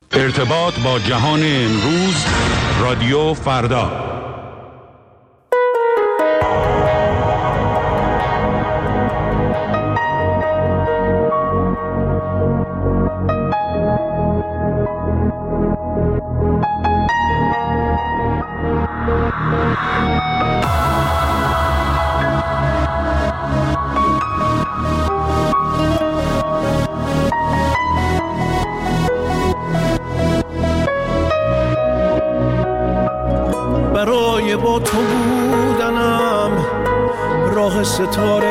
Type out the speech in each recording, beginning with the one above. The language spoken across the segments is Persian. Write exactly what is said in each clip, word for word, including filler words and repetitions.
ارتباط با جهان امروز، رادیو فردا. برای با تو بودنم راه ستاره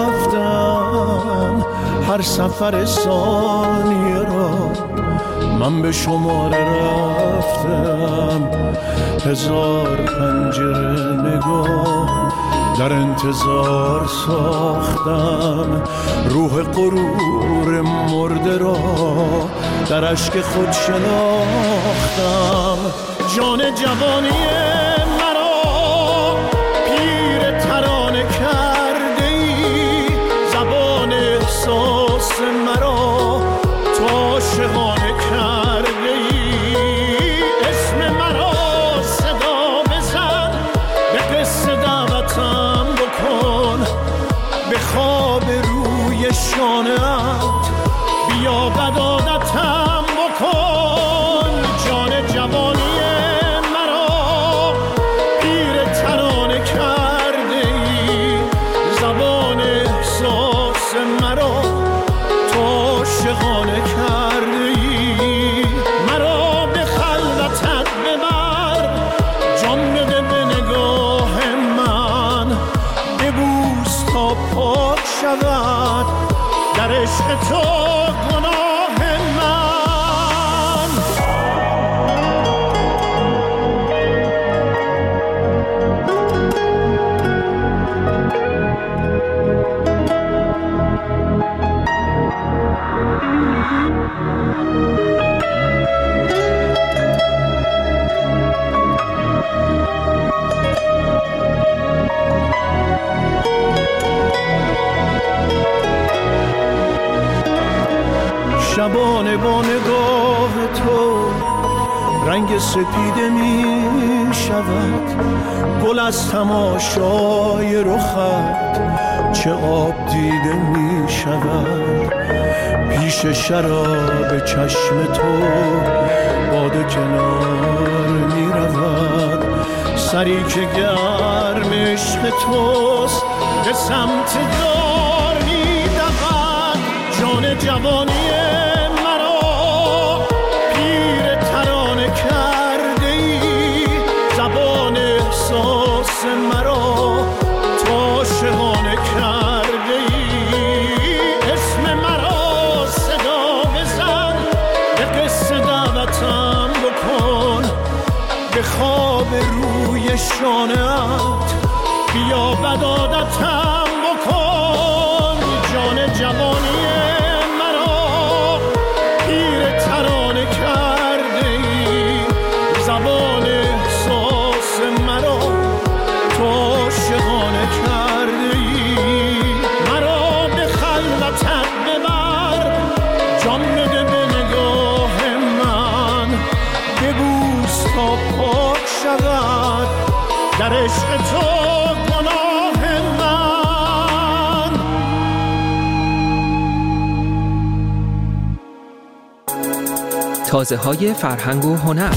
رفتم، هر سفر ثانیه را من به شماره رفتم. هزار پنجره نگاه در انتظار ساختم، روح غرور مرده را در اشک خود شناختم. جان جوانی مرا پیر ترانه کرده ای، زبان احساس مرا تو عاشقانه کرده ای. اسم مرا صدا بزن، به قصه دعوتم بکن، به خواب روی شانه‌ات بیا بدادتم بکن. جان جوانی در عشق تو گناه من. شبانه با نگاه تو رنگ سپیده می شود، گل از تماشای رخت چه آب دیده می شود. پیش شراب چشم تو باده کنار می رود، سری که گرم عشق توست به سمت دار می دود. جان جوانی مرا تو عاشقانه کرده ای. اسم مرا صدا بزن، به قصه دعوتم بکن، به خواب روی شانه‌ات بیا بدادتم بکن. جان جوانی مرا پیر ترانه کرده ای، زبان احساس مرا تو عاشقانه کرده ای. مرا به خلوتت ببر، جان بده به نگاه من، ببوس تا پاک شود در عشق تو گناه من. تازه های فرهنگ و هنر.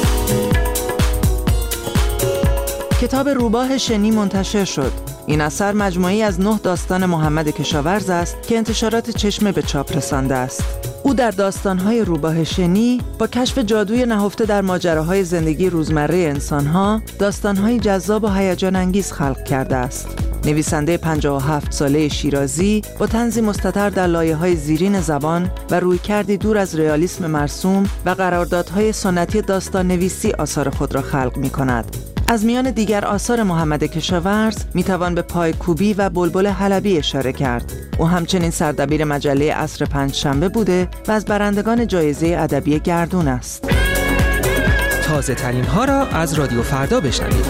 کتاب روباه شنی منتشر شد. این اثر مجموعه‌ای از نه داستان محمد کشاورز است که انتشارات چشمه به چاپ رسانده است. او در داستان‌های روباه شنی با کشف جادوی نهفته در ماجراهای زندگی روزمره انسان‌ها، داستان‌های جذاب و هیجان انگیز خلق کرده است. نویسنده پنجاه و هفت ساله شیرازی با طنزی مستتر در لایه‌های زیرین زبان و رویکردی دور از رئالیسم مرسوم و قراردادهای سنتی داستان نویسی آثار خود را خلق می‌کند. از میان دیگر آثار محمد کشاورز میتوان به پایکوبی و بلبل حلبی اشاره کرد. او همچنین سردبیر مجله عصر پنجشنبه بوده و از برندگان جایزه ادبی گردون است. تازه ترین ها را از رادیو فردا بشنوید.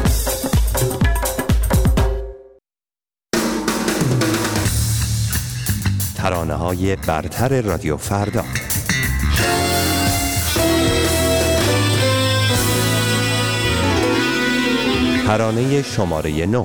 ترانه‌های برتر رادیو فردا. ترانه شماره نه.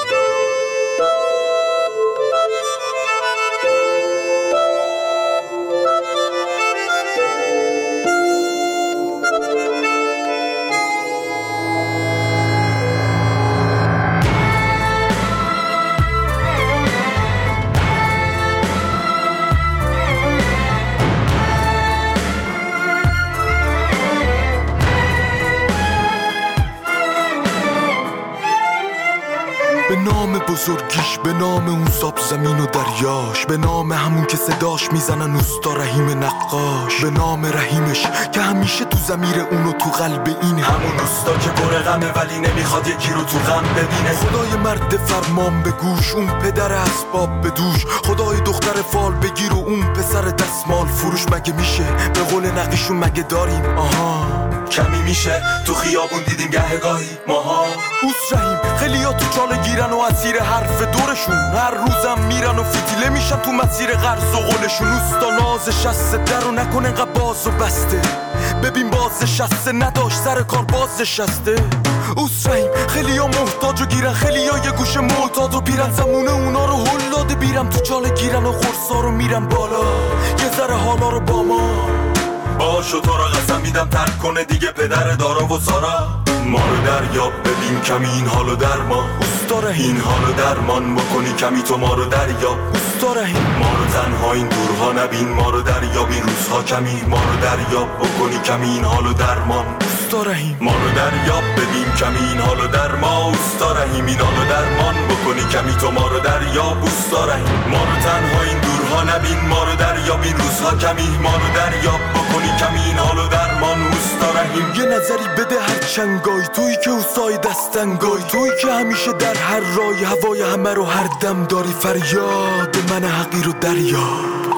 به نام بزرگیش، به نام اون زاب زمین و دریاش، به نام همون که صداش میزنن اوستا رحیم نقاش، به نام رحیمش که همیشه تو ضمیر اونو تو قلب این همون اوستا که پر غمه ولی نمیخواد یکی رو تو غم ببینه. خدای مرد فرمان به گوش، اون پدر اسباب به دوش، خدای دختر فال بگیر و اون پسر دستمال فروش. مگه میشه به قول نقیشون مگه داریم آها کمی میشه تو خیابون دیدیم گهگاهی ماها. اوس رحیم خیلی ها تو چاله گیرن و اسیر حرف دورشون، هر روزم میرن و فتیله میشن تو مسیر قرض و قولشون. اوستا نازش شسته در و نکن انقدر باز و بسته، ببین باز شسته نداشت سر کار باز شسته. اوس رحیم خیلی ها محتاج و گیرن، خیلی ها یه گوشه معتاد و بیرن، زمونه اونا رو هلاده بیرم تو چاله گیرن و خورسا رو میرن بالا یه ذره حالا رو با ما باشو. تو را قسم میدم ترک کنه دیگه پدر دارا و سارا. ما رو دریاب ببین کمی این حالو در ما اوستا رحیم، این حالو درمان بکنی کمی تو ما رو دریاب اوستا رحیم. ما رو تنها این دورها نبین، ما رو دریاب این روزها کمی، ما رو دریاب بکنی کمی این حالو درمان اوستا رحیم. ما رو دریاب ببین کمی این حالو در ما اوستا رحیم، این حالو درمان بکنی کمی تو ما رو دریاب اوستا رحیم. ما رو تنها این دورها نبین، ما رو دریاب این روزها کمی، ما رو دریاب بکنی کمی این حالو درمان اوستا رحیم. یه نظری بده هر چنگای تویی که اوستای دستنگای، تویی که همیشه در هر رای هوای همه رو هر دم داری. فریاد من حقیر و دریاب،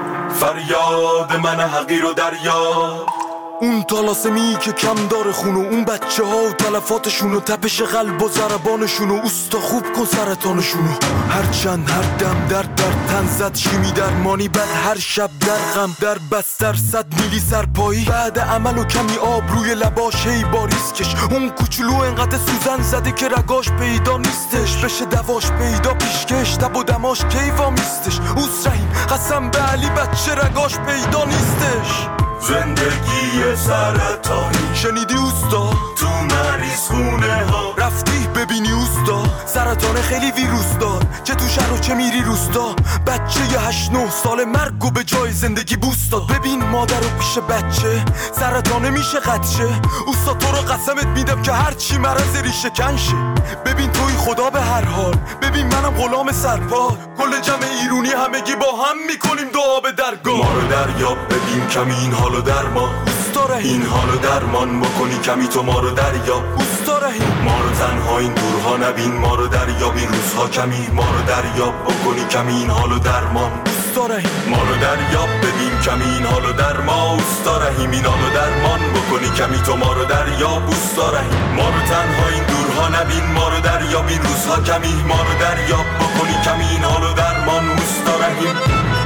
فریاد من حقیر و دریاب. اون طلاسمی که کم داره خونو، اون بچه ها و تلفاتشونو، تپش قلب و ضربانشونو، اوستا خوب کن سرطانشونو. هر چند هر دم در در تن زد شیمی درمانی، بعد هر شب در غم در بستر صد میلی سرپایی. بعد عمل و کمی آب روی لباش هی باریسکش، اون کوچولو انقدر سوزن زده که رگاش پیدا نیستش، بشه دواش پیدا پیشکش تب و دماش کیوا میستش. اوس رحیم قسم به علی بچه رگاش پیدا نیستش. زندگی سرطانی شنیدی اوستا؟ تو مریض خونه ها رفتی ببینی اوستا؟ سرطان خیلی ویروس دار، چه تو شهر و چه میری روستا. بچه یه هشت نه سال مرگو به جای زندگی بوست داد. ببین مادر رو پیش بچه سرطانه میشه قدشه. اوستا تو رو قسمت میدم که هرچی مرض ریشه کنشه. ببین توی خدا به هر حال، ببین منم غلام سرپال. کل جمع ایرونی همگی با هم میکنیم دعا به درگاه. ما رو دریاب ببین کمی این حالو در ما اوستا رحیم، این حالو درمان بکنی کمی تو ما رو دریاب اوستا رحیم. ما رو تنها این دورها نبین، ما رو دریاب این روزها کمی، ما رو دریاب بکنی کمی این حالو درمان اوستا رحیم. ما رو دریاب ببین کمی این حالو در ما اوستا رحیم، این حالو درمان بکنی کمی تو ما رو دریاب اوستا رحیم. ما رو تنها این دورها نبین، ما رو دریاب این روزها کمی، ما رو دریاب بکنی کمی این حالو درمان اوستا رحیم.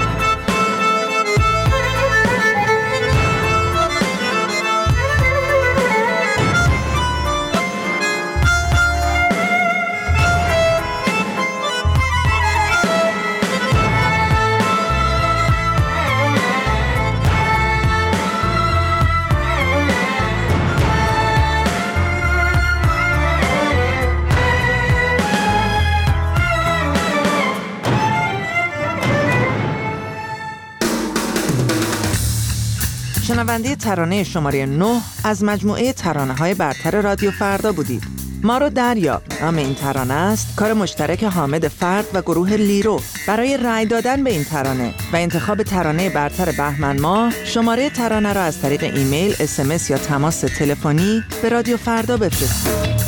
شنونده ترانه شماره نه از مجموعه ترانه‌های برتر رادیو فردا بودید. ما رو دریاب نام این ترانه است کار مشترک حامد فرد و گروه لیرو. برای رأی دادن به این ترانه و انتخاب ترانه برتر بهمن ماه، شماره ترانه را از طریق ایمیل، اس ام اس یا تماس تلفنی به رادیو فردا بفرستید.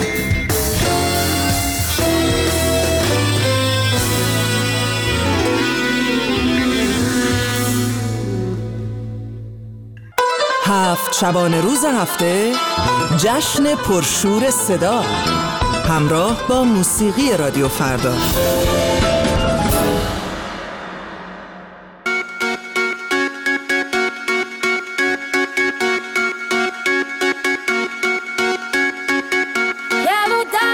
هفت شبانه روز هفته جشن پرشور صدا همراه با موسیقی رادیو فردا. Yeah,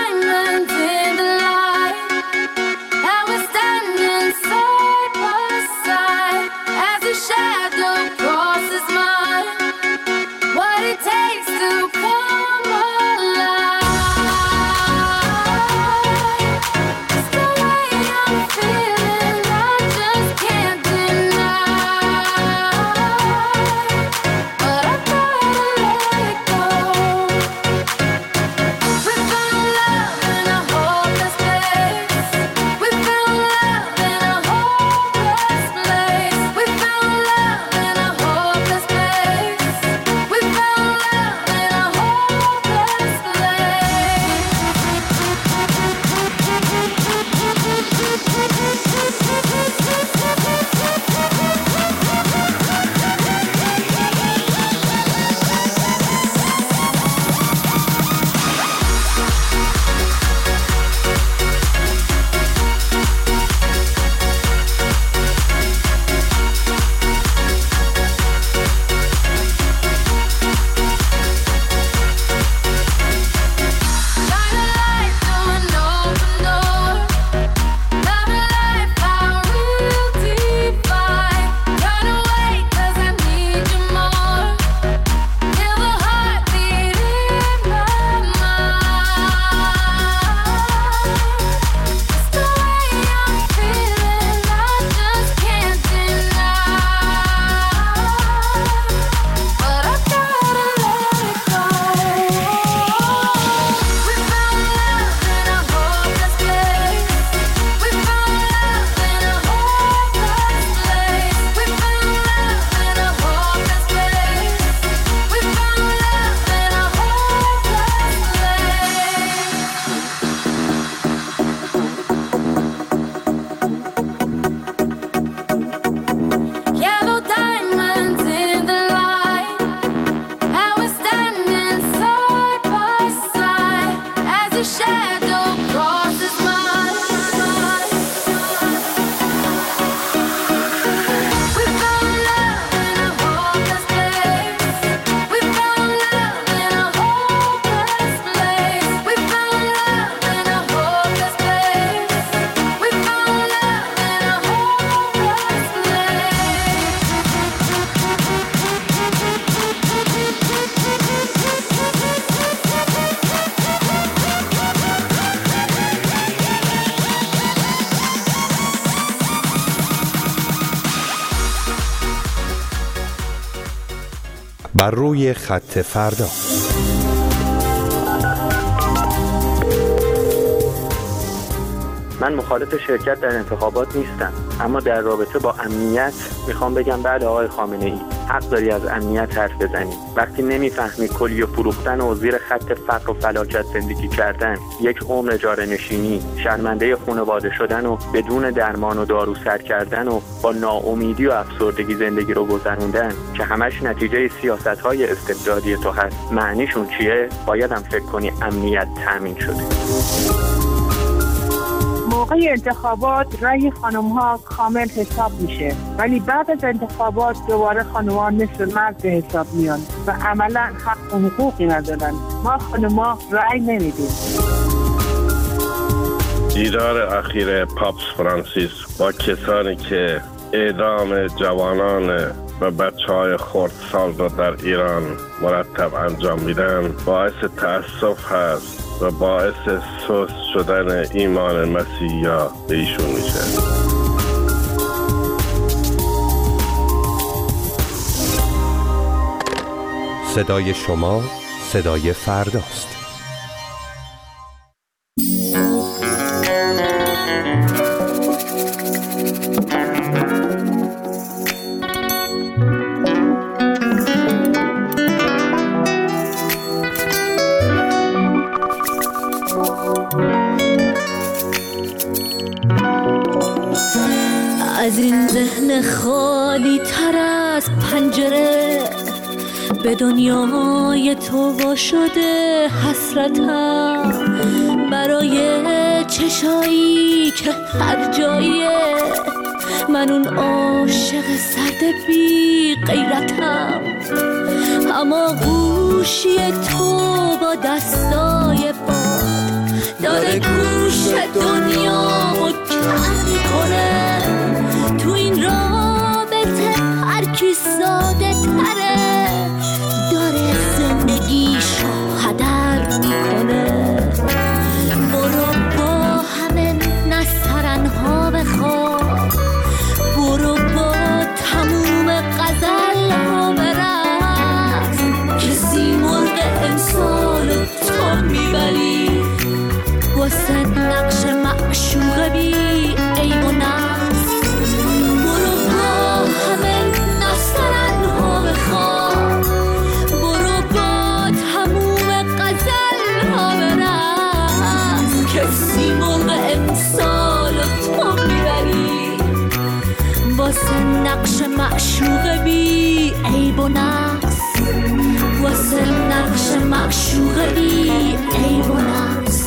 بر روی خط فردا. من مخالف شرکت در انتخابات نیستم، اما در رابطه با امنیت میخوام بگم بله آقای خامنه ای، حق داری از امنیت حرف بزنی. وقتی نمیفهمی کلیه فروختن و زیر خط فقر و فلاکت زندگی کردن، یک عمر اجاره نشینی، شرمنده خانواده شدن و بدون درمان و دارو سر کردن و با ناامیدی و افسردگی زندگی رو گذروندن که همش نتیجه سیاست‌های استبدادی تو هست، معنیشون چیه؟ بایدم فکر کنی امنیت تامین شده. موقع انتخابات رأی خانم ها کامل حساب میشه، ولی بعد از انتخابات دوباره خانم ها مثل مرد به حساب میان و عملا حق و حقوقی ندارن. ما خانم ها رأی نمیدیم. دیدار اخیر پاپس فرانسیس با کسانی که اعدام جوانان و بچه های خردسال را در ایران مرتب انجام میدن باعث تأسف هست و باعث سست شدن ایمان مسیحا به ایشون میشه. صدای شما صدای فرداست. از این ذهن خالی تر از پنجره به دنیای تو وا شده حسرتم، برای چشایی که هر جایه من اون عاشق سرد بی غیرتم، اما گوشی تو با دستای باد داره گوش دنیامو کم میکنه. تو این رابطه هر کی ساده تره داره زندگیشو هدر میکنه. برو با همه نسترنها بخواب، برو با تموم غزل ها برقص، کسی مرغ امسال تو میبری واسه نقش معشوق بی عیب و نقص. برو با همه نسترنها بخواب، برو با تموم غزل ها برقص، کسی مرغ امسال تو میبری واسه نقش معشوق بی عیب و نقص، واسه نقش معشوق بی عیب و نقص.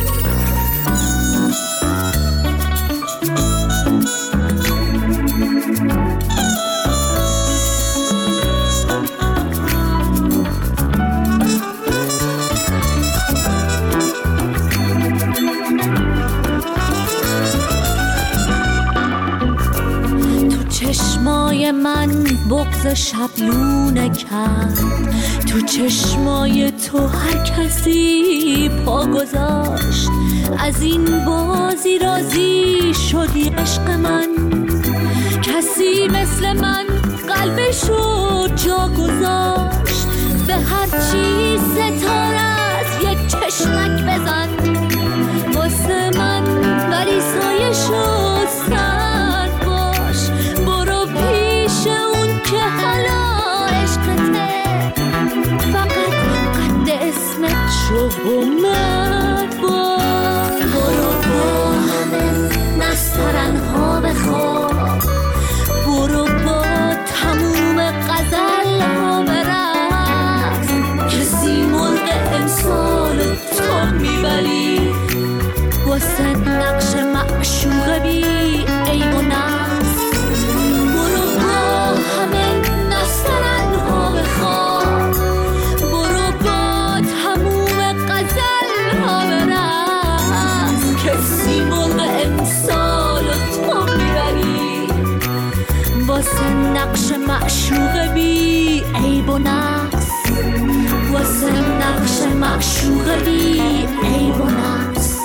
چشمای من بغض شبلونه کرد، تو چشمای تو هر کسی پا گذاشت، از این بازی راضی شدی عشق من، کسی مثل من قلبشو جا گذاشت، به هر چی ستاره از یک چشمک بزن واسه من، ولی سایشو سر باش، برو پیش اون که حالا عشقته، فقط قد اسمت شو و مرد باش. برو با همه نسترنها بخواب، برو با تموم غزل ها برقص، کسی مرغ امسال تو میبری واسه نقش معشوق بی عیب و نقص. برو با همه نسترنها بخواب، برو با تموم غزل ها برقص، کسی مرغ امسال تو میبری واسه نقش معشوق بی عیب و نقص، واسه نقش معشوق بی عیب و نقص.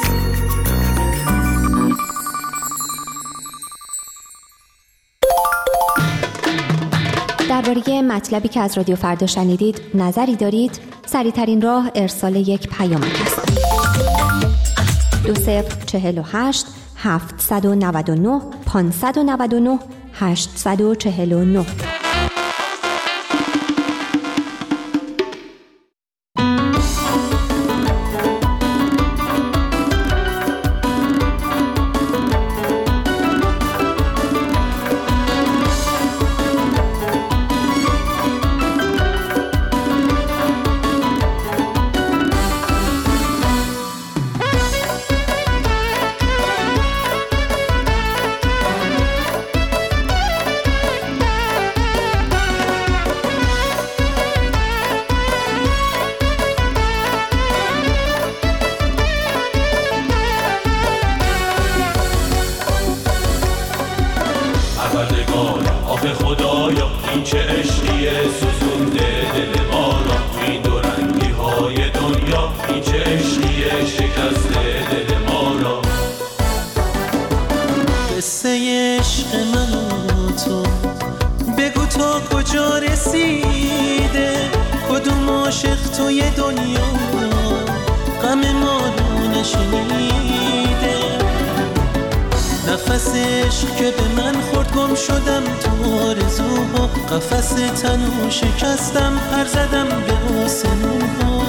درباره مطلبی که از رادیو فردا شنیدید نظری دارید؟ سریع‌ترین راه ارسال یک پیامک است. دو صفر چهل و هشت هفتصد و نود و نه پانصد و نود و نه هشتصد و چهل و نه. شکستم پر زدم به آسمون ها.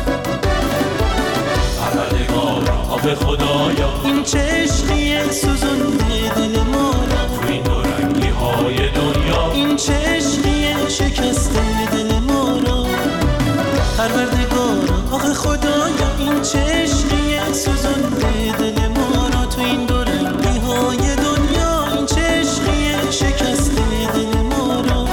پروردگارا به خدایا این چه عشقیه سوزونده دل ما را تو این دو رنگی های دنیا. این چه عشقیه شکسته دل ما را. پروردگارا آخه خدایا این چه عشقیه سوزونده دل ما را تو این دو رنگی های دنیا. این چه عشقیه شکسته دل ما را.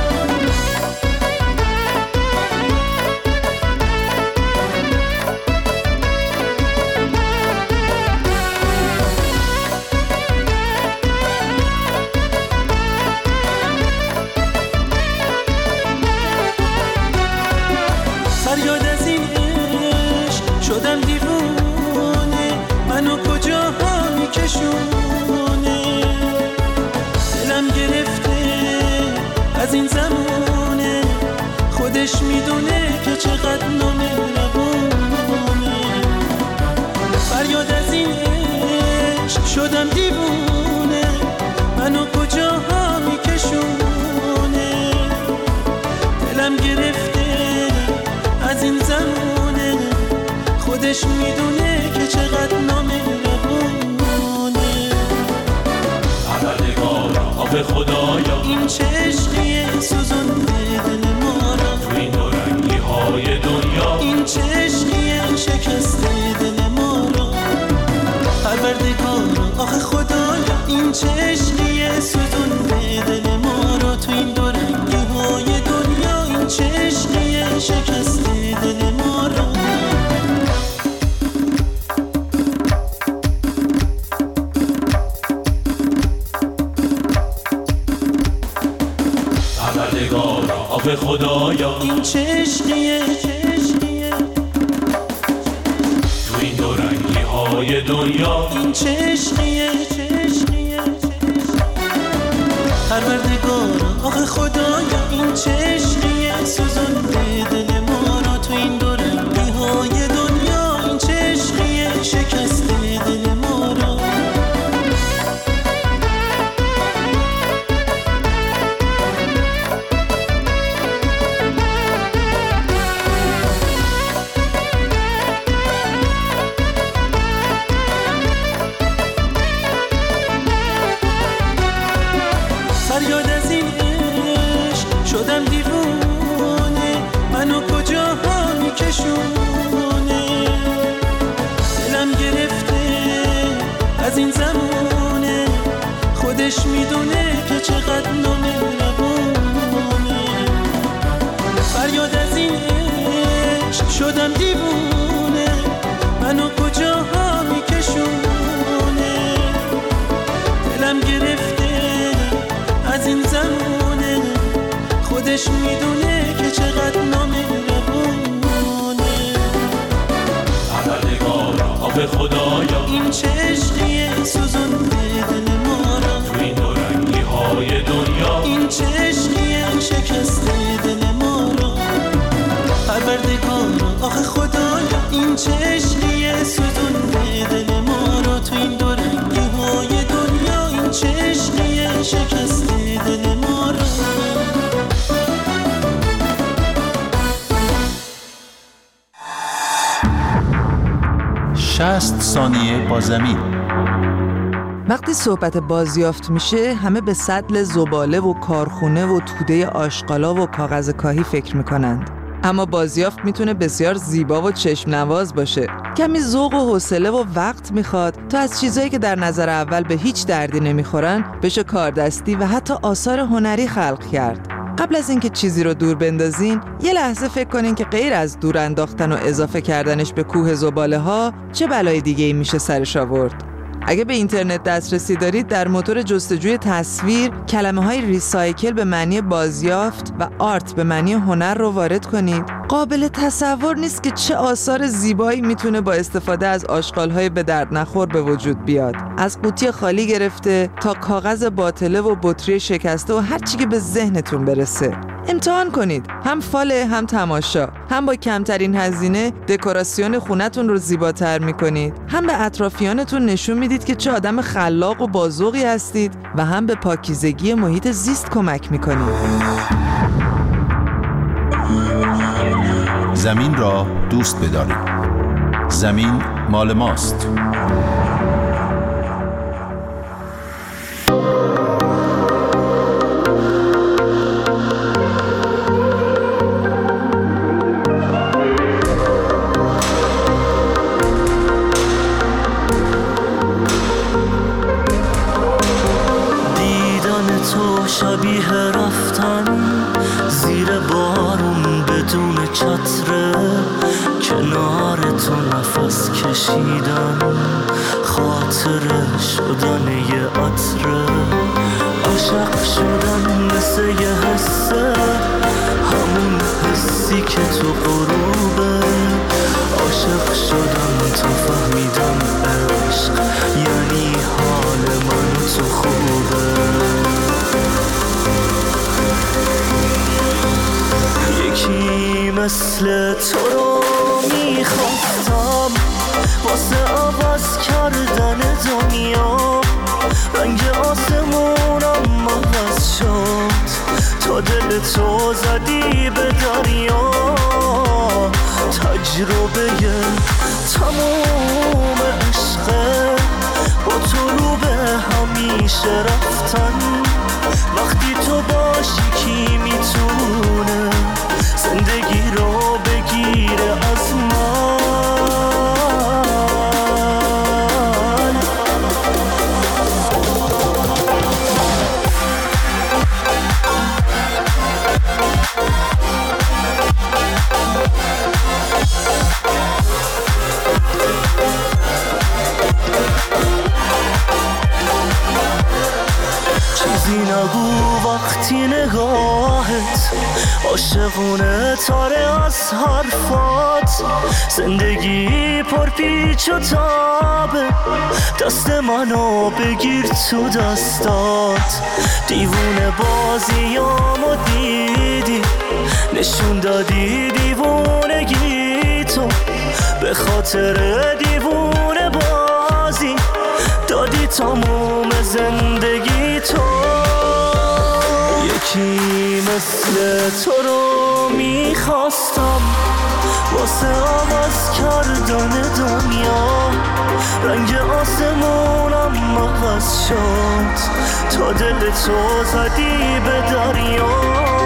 فریاد از این عشق شدم دیوونه، منو کجاها میکشونه. دلم گرفته از این زمونه، خودش میدونه که چقدر نامهربونه. فریاد از این عشق شدم دیوونه، منو کجاها میکشونه. دلم گرفته از این زمونه، خودش میدونه که چقدر نامهربونه. پروردگارا به خدایا این چه عشقیه سوزونده دل ما را تو این دو رنگی های دنیا. این چه عشقیه شکسته دل ما را. پروردگارا آخه خدایا این چه عشقیه سوزونده دل ما را تو این دو رنگی های دنیا. این چه عشقیه شکسته دل ما را. پروردگارا به خدایا این چه عشقیه تو این دو رنگی های دنیا. این چه عشقیه پروردگارا آخه خدایا این چه عشقیه سوزونده دل ما را تو این دو رنگی های دنیا. این چه عشقیه شکسته دل ما را. فریاد از این عشق شدم دیوونه، منو کجاها میکشونه. دلم گرفته از این زمونه، خودش میدونه که چقدر نامهربونه. فریاد از این عشق شدم دیوونه، منو کجاها میکشونه. دلم گرفته از این زمونه، خودش میدونه که چقدر نامهربونه. پروردگارا به خدایا این چه عشقیه سوزونده دل ما را تو این دو رنگی های دنیا. این چه عشقیه شکسته این چشمی سوزونده دل ما رو تو این دو رنگی های دنیا، این چشمی شکسته دل ما رو. شصت ثانیه با زمین. وقتی صحبت بازیافت میشه همه به سطل زباله و کارخونه و توده آشغالا و کاغذ کاهی فکر میکنند. اما بازیافت میتونه بسیار زیبا و چشم نواز باشه. کمی ذوق و حوصله و وقت میخواد تا از چیزایی که در نظر اول به هیچ دردی نمیخورن بشه کاردستی و حتی آثار هنری خلق کرد. قبل از اینکه چیزی رو دور بندازین یه لحظه فکر کنین که غیر از دور انداختن و اضافه کردنش به کوه زباله ها چه بلای دیگه ای میشه سرش آورد. اگه به اینترنت دسترسی دارید در موتور جستجوی تصویر کلمه های ریسایکل به معنی بازیافت و آرت به معنی هنر رو وارد کنید. قابل تصور نیست که چه آثار زیبایی میتونه با استفاده از آشغال‌های به درد نخور به وجود بیاد. از قوطی خالی گرفته تا کاغذ باطله و بطری شکسته و هر چی که به ذهنتون برسه. امتحان کنید، هم فاله هم تماشا. هم با کمترین هزینه دکوراسیون خونتون رو زیباتر میکنید، هم به اطرافیانتون نشون میدید که چه آدم خلاق و بازوقی هستید و هم به پاکیزگی محیط زیست کمک میکنید. زمین را دوست بدارید. زمین مال ماست. شبیه رفتن زیر بارون بدون چتره، کنار تو نفس کشیدن، خاطره شدن یه عطره، عاشق شدن مثل یه حسه، همون حسی که تو غروبه، عاشق شدن تا فهمیدم عشق یعنی حال من تو خوبه. یکی مثل تو رو میخواستم واسه عوض کردن دنیا، رنگ آسمونم عوض شد تا دل تو زدی به دریا، تجربه تموم عشقه با تو رو به همیشه رفتن، وقتی تو باشی کی میتونه زندگی رو بگیره از من. چیزی نگو وقتی نگاهت عاشقونه تاره از حرفات، زندگی پر پیچ و تابه، دست منو بگیر تو دستات، دیوونه بازیامو دیدی، نشون دادی دیوونگی تو، به خاطر دیوونه بازی دادی تموم زندگی تو. یکی مثل تو رو میخواستم واسه عوض کردن دنیا، رنگ آسمونم عوض شد تا دل تو زدی به دریا،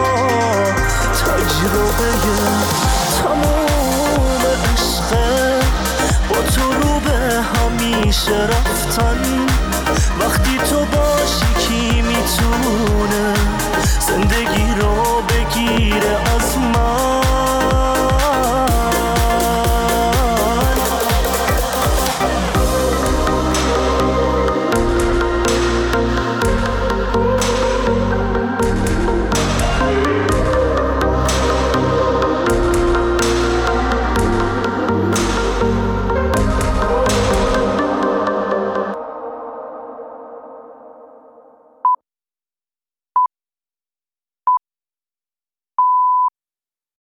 تجربه تموم عشقه با تو رو به همیشه رفتن، وقتی تو با